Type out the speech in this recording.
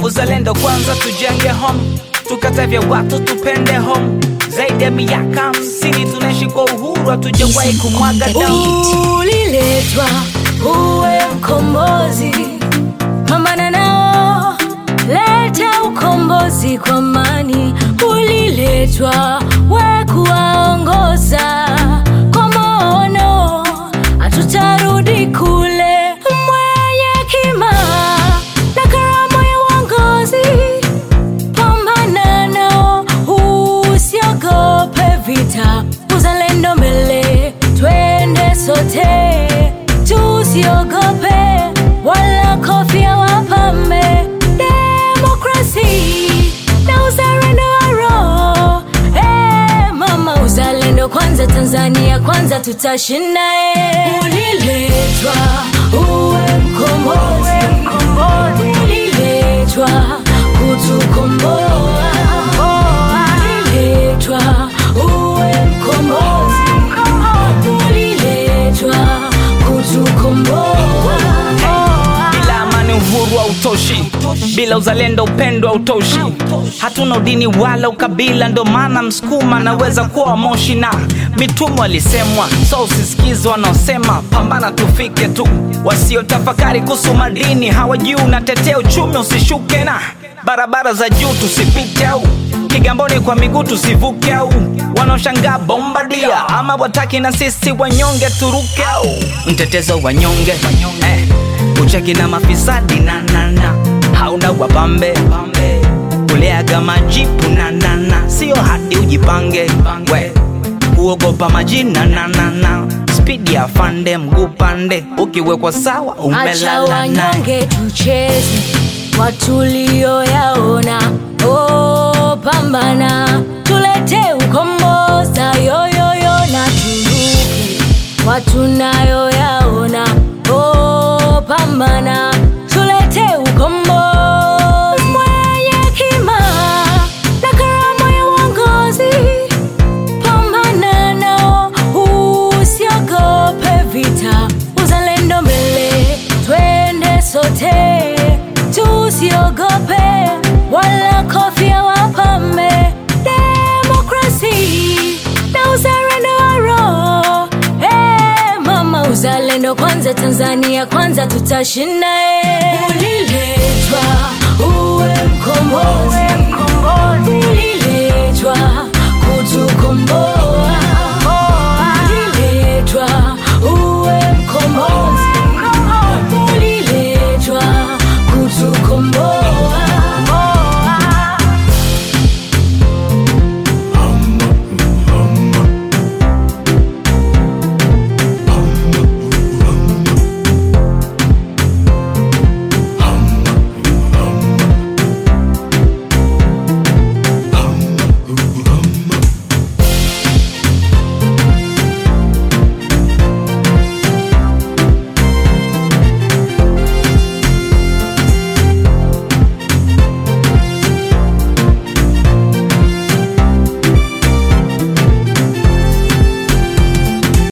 Uzalendo kwanza tujenge home, tukatae vya watu tupende home. Zaidi ya miaka 50 tunaishi kwa uhuru, hatujawahi kumwaga damu. Uliletwa uwe mkombozi, pambana nao, leta ukombozi kwa amani. Uliletwa we kuwaongoza kwa maono, hatutarudi kule. Mwenye hekima na karama ya uongozi, pambana nao, usiogope vita. Uzalendo mbele, twende sote, tusiogope wala kofia wapambe. Demokrasi na uzalendo wa roho, mama, uzalendo kwanza, Tanzania kwanza, tutashinda. Uliletwa uwe mkombozi, uliletwa kutukomboa. Uliletwa uwe mkombozi, uliletwa kutukomboa. Bila amani uhuru hautoshi, bila uzalendo upendo hautoshi. Hatuna udini wala ukabila, ndo maana Msukuma naweza kuwa Moshi. Na mitume walisemwa, so usisikize wanaosema pambana tufike tu. Wasiotafakari kuhusu madini hawajui unatetea uchumi usishuke. Na barabara za juu tusipite, au Kigamboni kwa miguu tusivuke, au wanaoshangaa bombardia ama wataki na sisi wanyonge turuke. Au mtetezo wanyonge, ucheki na mafisadi na hauna wapambe, kuleaga majipu na sio hadi ujipange. We uogopa majina na speed ya fande mguu pande, ukiwekwa sawa umelala. Acha wanyonge tucheze watulio yaona, pambana tulete ukomboza. Yoyoyo na turuke watunayo yaona, pambana tulete ukomboza. Mwenye hekima na karama ya uongozi, pambana nao, usiogope vita. Uzalendo mbele, twende sote, tusiogope wala kofia wapambe. Demokrasi na uzalendo wa roho, mama, uzalendo kwanza, Tanzania kwanza, tutashinda. Uliletwa uwe mkombozi, uliletwa kutukomboa.